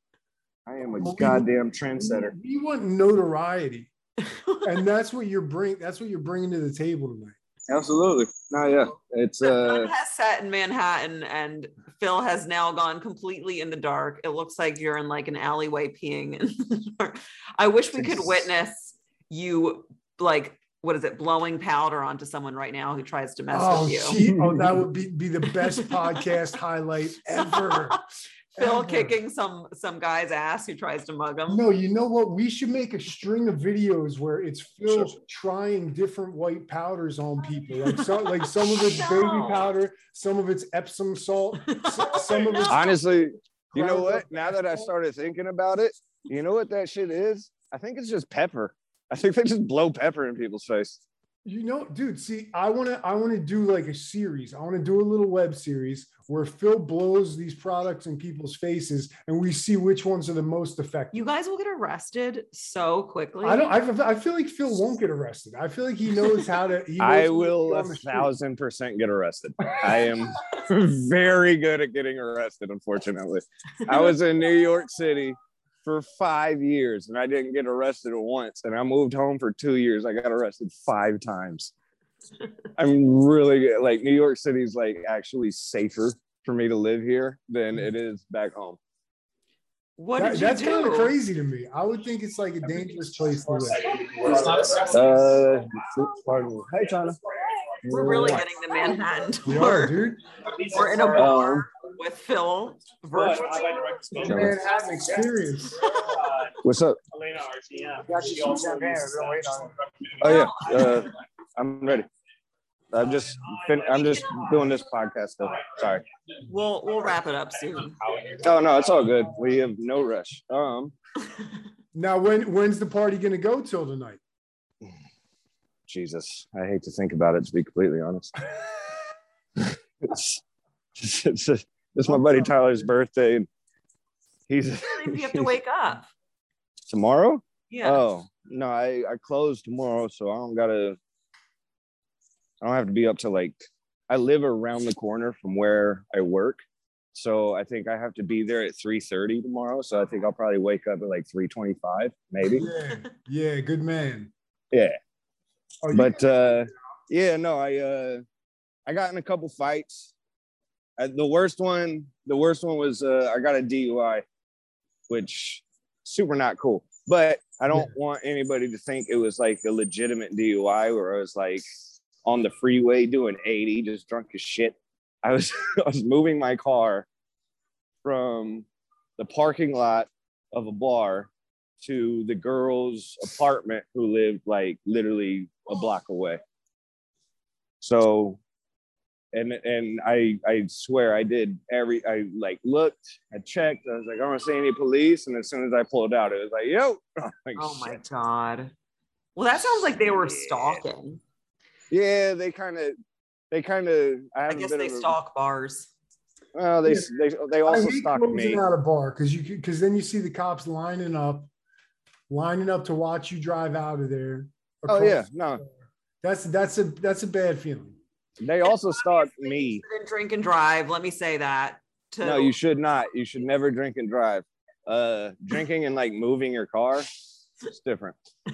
I am a goddamn trendsetter. We want notoriety. And that's what you're bringing to the table tonight. Absolutely. No, yeah. It's has set in Manhattan and Phil has now gone completely in the dark. It looks like you're in like an alleyway peeing in the dark. I wish we could witness you like, what is it, blowing powder onto someone right now who tries to mess with you. That would be the best podcast highlight ever. Phil kicking some guy's ass who tries to mug him. No, you know what? We should make a string of videos where it's Phil trying different white powders on people. Like some of it's baby powder, some of it's Epsom salt, some of it's honestly, you know what? Now that I started thinking about it, you know what that shit is? I think it's just pepper. I think they just blow pepper in people's face. You know, dude, see, I want to do like a series. I want to do a little web series where Phil blows these products in people's faces and we see which ones are the most effective. You guys will get arrested so quickly. I feel like Phil won't get arrested. I feel like he knows how to. I will 1,000% get arrested. I am very good at getting arrested, unfortunately. I was in New York City for 5 years and I didn't get arrested once, and I moved home for 2 years. I got arrested 5 times. I'm really like, New York City's like actually safer for me to live here than it is back home. That's kind of crazy to me. I would think it's like a dangerous place to live. Pardon me. Hey, China. We're really getting the Manhattan tour. We are, dude. We're in a bar with Phil. Manhattan experience. What's up? Oh yeah, I'm ready. I'm just doing this podcast though. Sorry. We'll wrap it up soon. Oh no, it's all good. We have no rush. Now, when's the party gonna go till tonight? Jesus, I hate to think about it, to be completely honest. It's my buddy Tyler's birthday, and you have to wake up tomorrow. Yeah. Oh no, I close tomorrow, so I don't have to be up to like. I live around the corner from where I work, so I think I have to be there at 3:30 tomorrow. So I think I'll probably wake up at like 3:25, maybe. Yeah, good man. Yeah. But Yeah, no, I got in a couple fights. The worst one was I got a DUI, which super not cool. But I don't want anybody to think it was like a legitimate DUI where I was like on the freeway doing 80, just drunk as shit. I was moving my car from the parking lot of a bar to the girl's apartment who lived like literally a block away. So, and I swear I like looked, I checked, I was like, I don't see any police. And as soon as I pulled out, it was like, yo. Like, oh my God. Well, that sounds like they were stalking. Yeah, they kind of, I guess they stalk bars. Well, they also stalk me. Out a bar because then you see the cops lining up to watch you drive out of there. Oh yeah, no, that's a bad feeling. They also stalk me. Didn't drink and drive. Let me say that. No, you should not. You should never drink and drive. Drinking and like moving your car, it's different.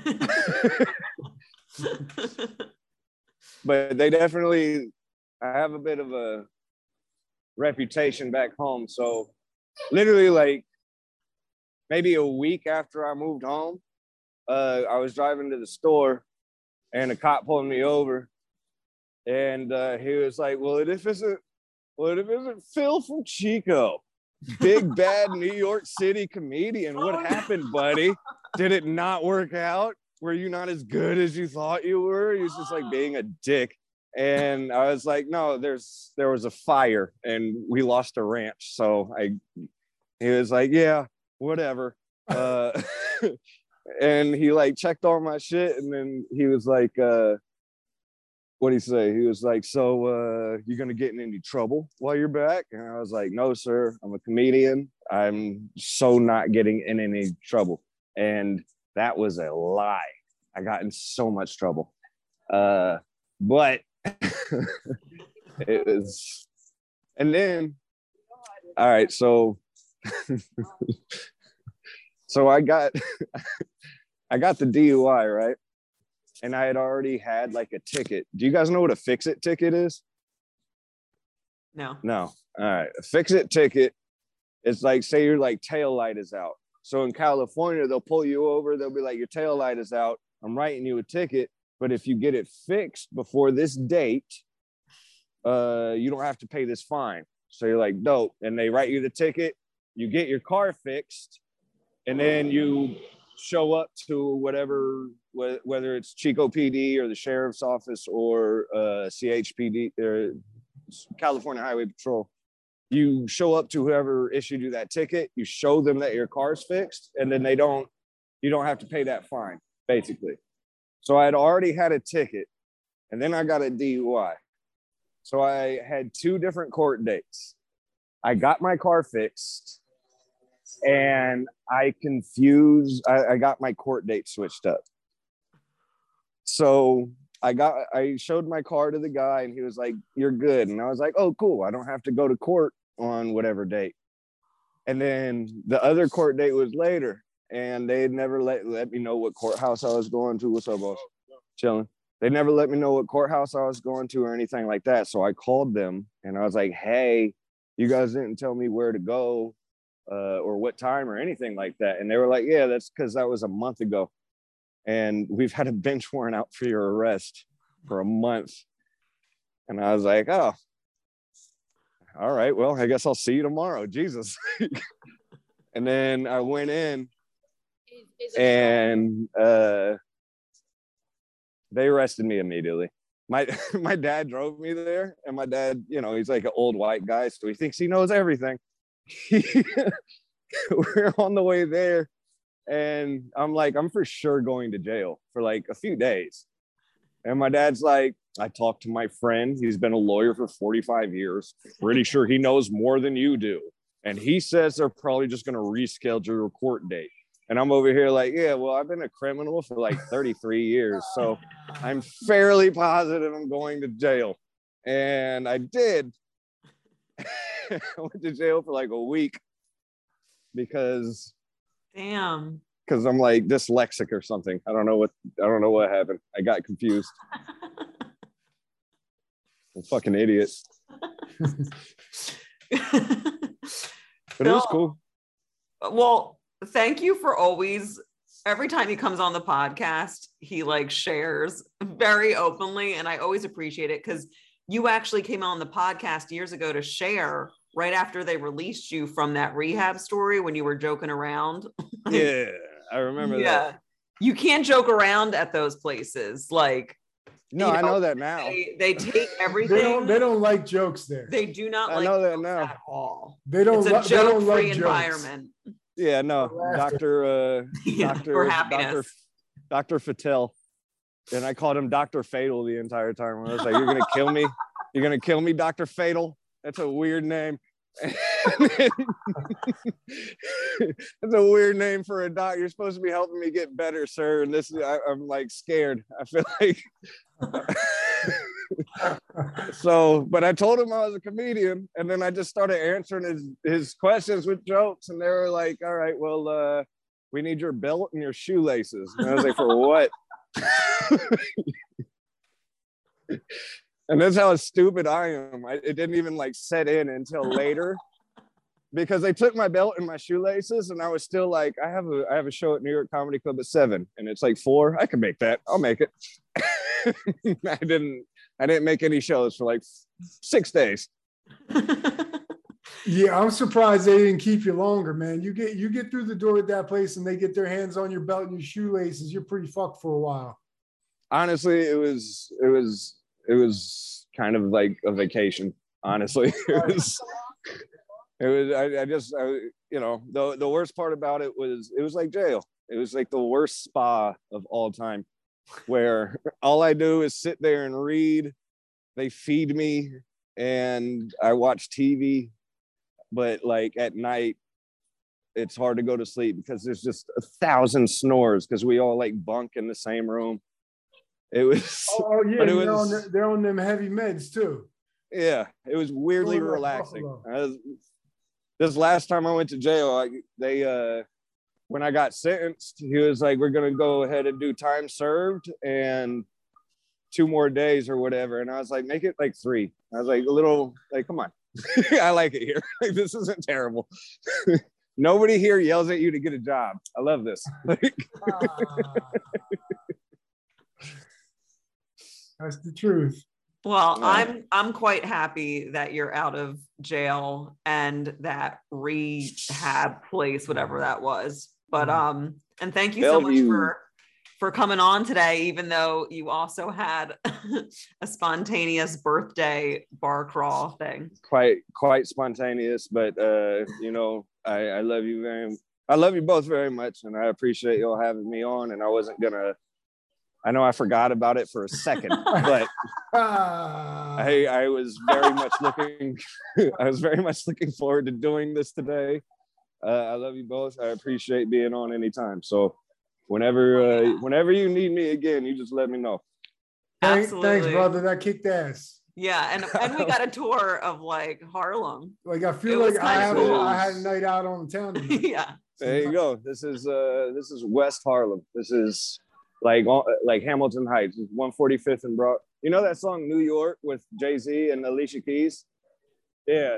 But they definitely, I have a bit of a reputation back home. So literally like maybe a week after I moved home, I was driving to the store and a cop pulled me over and he was like, well, if it isn't Phil from Chico, big bad New York City comedian. What happened, buddy? Did it not work out? Were you not as good as you thought you were? He was just like being a dick. And I was like, no, there was a fire and we lost a ranch. So he was like, yeah, whatever. And he like checked all my shit. And then he was like, what'd he say? He was like, so you gonna get in any trouble while you're back? And I was like, no, sir, I'm a comedian. I'm so not getting in any trouble. And that was a lie. I got in so much trouble. But it was, and then, all right, so I got the DUI, right? And I had already had like a ticket. Do you guys know what a fix-it ticket is? No. All right. A fix-it ticket is like, say your like tail light is out. So in California, they'll pull you over. They'll be like, your tail light is out. I'm writing you a ticket. But if you get it fixed before this date, you don't have to pay this fine. So you're like, dope. And they write you the ticket. You get your car fixed. And then you show up to whatever, whether it's Chico PD or the sheriff's office or CHPD or California Highway Patrol. You show up to whoever issued you that ticket, you show them that your car's fixed, and then you don't have to pay that fine, basically. So I had already had a ticket, and then I got a DUI. So I had 2 different court dates. I got my car fixed, and I got my court date switched up. So I showed my car to the guy and he was like, you're good. And I was like, oh, cool. I don't have to go to court on whatever date. And then the other court date was later and they never let me know what courthouse I was going to. What's up, boss? Chilling. They never let me know what courthouse I was going to or anything like that. So I called them and I was like, hey, you guys didn't tell me where to go or what time or anything like that. And they were like, yeah, that's because that was a month ago. And we've had a bench warrant out for your arrest for a month. And I was like, oh, all right, well, I guess I'll see you tomorrow. Jesus. And then I went in and they arrested me immediately. My dad drove me there, and my dad, he's like an old white guy, so he thinks he knows everything. We're on the way there. And I'm like, I'm for sure going to jail for like a few days. And my dad's like, I talked to my friend. He's been a lawyer for 45 years. Pretty sure he knows more than you do. And he says they're probably just going to reschedule your court date. And I'm over here like, yeah, well, I've been a criminal for like 33 years. So I'm fairly positive I'm going to jail. And I did. I went to jail for like a week because... Damn. Because I'm like dyslexic or something. I don't know what happened. I got confused. fucking idiot. But it was cool. Well, thank you for always, every time he comes on the podcast, he like shares very openly. And I always appreciate it because you actually came on the podcast years ago to share right after they released you from that rehab story when you were joking around. Yeah, I remember that. You can't joke around at those places. Like, no, I know that now. They take everything. They don't like jokes there. They do not I like know that jokes now. at all. It's a joke-free environment. Yeah, no, Dr. Fatel. And I called him Dr. Fatal the entire time. I was like, you're going to kill me? You're going to kill me, Dr. Fatal? That's a weird name. That's a weird name for a doc. You're supposed to be helping me get better, sir. And I'm like scared. I feel like so, but I told him I was a comedian, and then I just started answering his questions with jokes, and they were like, all right, well, we need your belt and your shoelaces. And I was like, for what? And that's how stupid I am. It didn't even like set in until later, because they took my belt and my shoelaces, and I was still like, I have a show at New York Comedy Club at 7, and it's like 4. I can make that. I'll make it. I didn't make any shows for like 6 days. Yeah, I'm surprised they didn't keep you longer, man. You get through the door at that place, and they get their hands on your belt and your shoelaces. You're pretty fucked for a while. Honestly, it was kind of like a vacation. Honestly, you know, the worst part about it was like jail. It was like the worst spa of all time, where all I do is sit there and read. They feed me and I watch TV, but like at night, it's hard to go to sleep because there's just 1,000 snores because we all like bunk in the same room. It was. Oh yeah, but they're on them heavy meds too. Yeah, it was weirdly relaxing. This last time I went to jail, when I got sentenced, he was like, "We're gonna go ahead and do time served and 2 more days or whatever." And I was like, "Make it like 3." I was like, a little like, come on, I like it here. Like, this isn't terrible. Nobody here yells at you to get a job. I love this. That's the truth. Well, yeah. I'm quite happy that you're out of jail and that rehab place, whatever that was. But and thank you so much for coming on today, even though you also had a spontaneous birthday bar crawl thing. Quite spontaneous, but you know, I love you both very much, and I appreciate y'all having me on. And I know I forgot about it for a second, but I was very much looking forward to doing this today. I love you both. I appreciate being on anytime. So whenever you need me again, you just let me know. Thanks, brother. That kicked ass. Yeah, and we got a tour of like Harlem. Like I feel like I had a night out on the town tonight. Yeah. There you go. This is West Harlem. This is like Hamilton Heights. It's 145th and Broad. You know that song New York with Jay-Z and Alicia Keys? Yeah,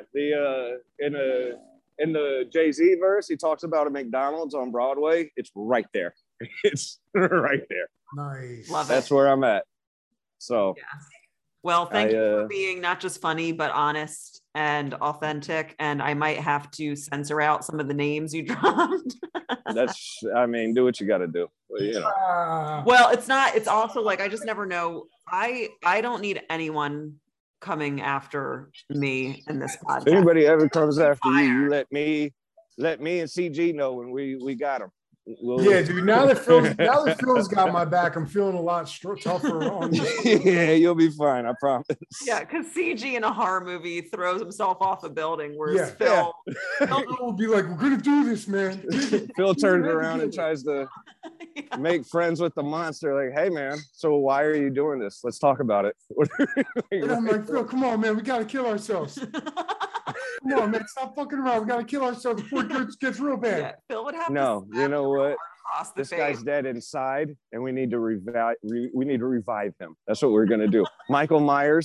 in the Jay-Z verse, he talks about a McDonald's on Broadway. It's right there. It's right there. Nice. Love it. That's where I'm at. So yeah. Well, thank you for being not just funny, but honest and authentic. And I might have to censor out some of the names you dropped. Do what you got to do. Well, you know. Well, it's also like, I just never know. I don't need anyone coming after me in this podcast. If anybody ever comes after you let me and CG know when we got them. Yeah, dude. Now that Phil's got my back, I'm feeling a lot tougher on you. Yeah, you'll be fine. I promise. Yeah, because CG in a horror movie throws himself off a building, whereas Phil will be like, "We're gonna do this, man." Phil turns around and tries to make friends with the monster. Like, "Hey, man, so why are you doing this? Let's talk about it." And I'm like, "Phil, come on, man. We gotta kill ourselves. Come on, man. Stop fucking around. We gotta kill ourselves before it gets real bad." Yeah, Phil would have you know what? This guy's dead inside, and we need to revive him. That's what we're gonna do. Michael Myers,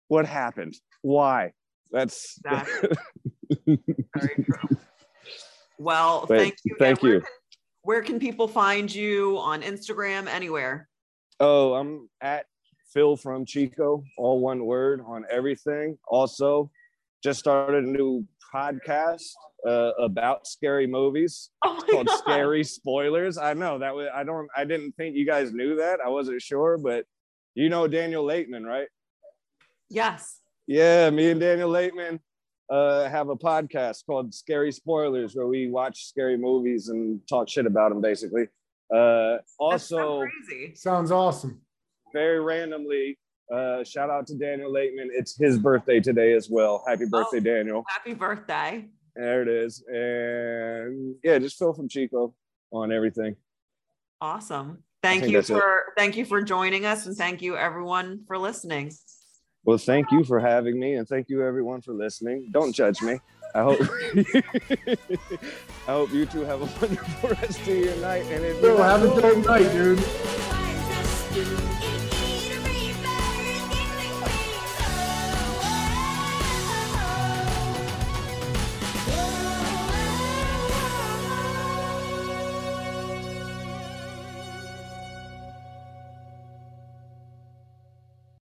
What happened? Why? That's exactly. Very true. Well, but thank you. Thank you. Where can people find you on Instagram? Anywhere? Oh, I'm at Phil from Chico, all one word on everything. Also, just started a new podcast about scary movies. Called God. Scary Spoilers. I know that was I didn't think you guys knew that. I wasn't sure, but you know Daniel Laitman, right? Yes. Yeah, me and Daniel Laitman have a podcast called Scary Spoilers, where we watch scary movies and talk shit about them, basically. Also, that's so crazy. Sounds awesome. Very randomly, shout out to Daniel Laitman. It's his birthday today as well. Happy birthday, Daniel. Happy birthday. There it is. And yeah, just Phil from Chico on everything. Awesome. Thank you for joining us, and thank you everyone for listening. Well, thank you for having me, and thank you everyone for listening. Don't judge me. I hope I hope you two have a wonderful rest of your night. And have a great night, dude.